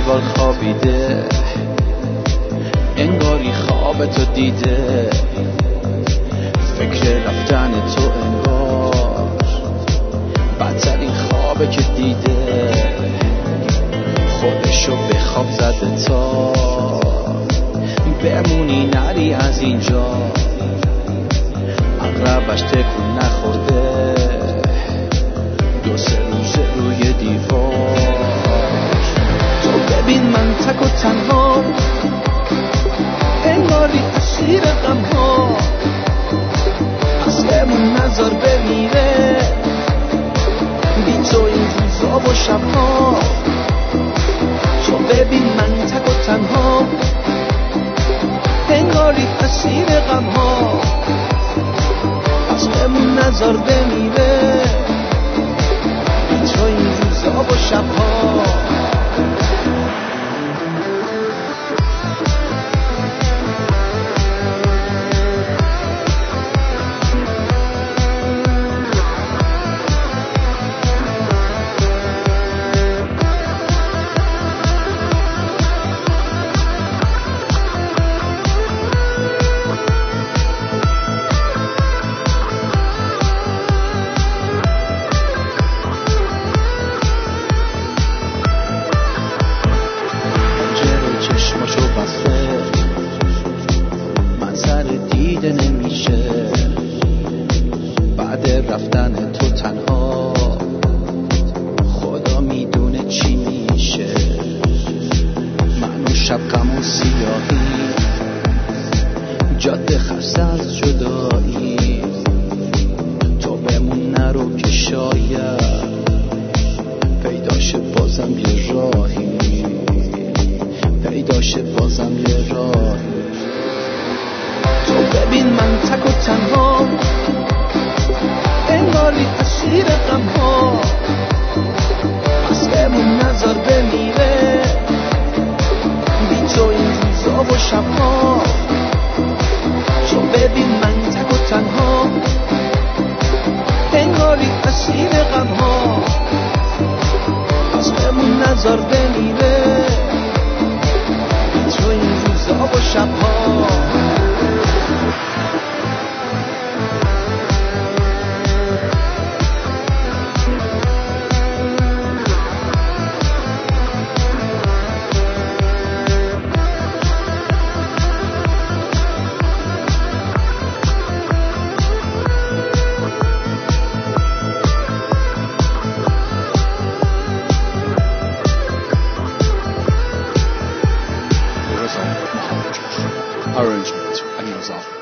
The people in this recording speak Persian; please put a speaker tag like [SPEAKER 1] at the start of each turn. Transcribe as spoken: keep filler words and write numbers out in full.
[SPEAKER 1] انگار خوابیده، انگاری خواب تو دیده، فکر رفتن تو انگار بدترین خوابه که دیده، خودشو به خواب زده تا بمونی نری از اینجا، عقربش تکون نخورده دو سه روزه روی دیوار. تو ببین من تک و تنها، انگاری اسیر غم ها، اصلمون نظر بمیره بی تو این روزا و شبها. تو ببین من تک و تنها، انگاری اسیر غم ها، اصلمون نظر بمیره بی تو این روزا و شبها. دیده نمیشه بعد رفتن تو تنها، خدا میدونه چی میشه. من و شب غم و سیاهی، جاده خسته از جدایی، تو بمون نرو که شاید پیداشه بازم یه راهی، پیداشه بازم یه راهی. تو ببین من تک و تنها، انگاری اسیر غم ها، اصلمون نظر بمیره بی تو این روزا و شبها. تو ببین من تک و تنها، انگاری اسیر غم ها، اصلمون نظر بمیره بی تو این روزا و شبها.
[SPEAKER 2] Arrangement, and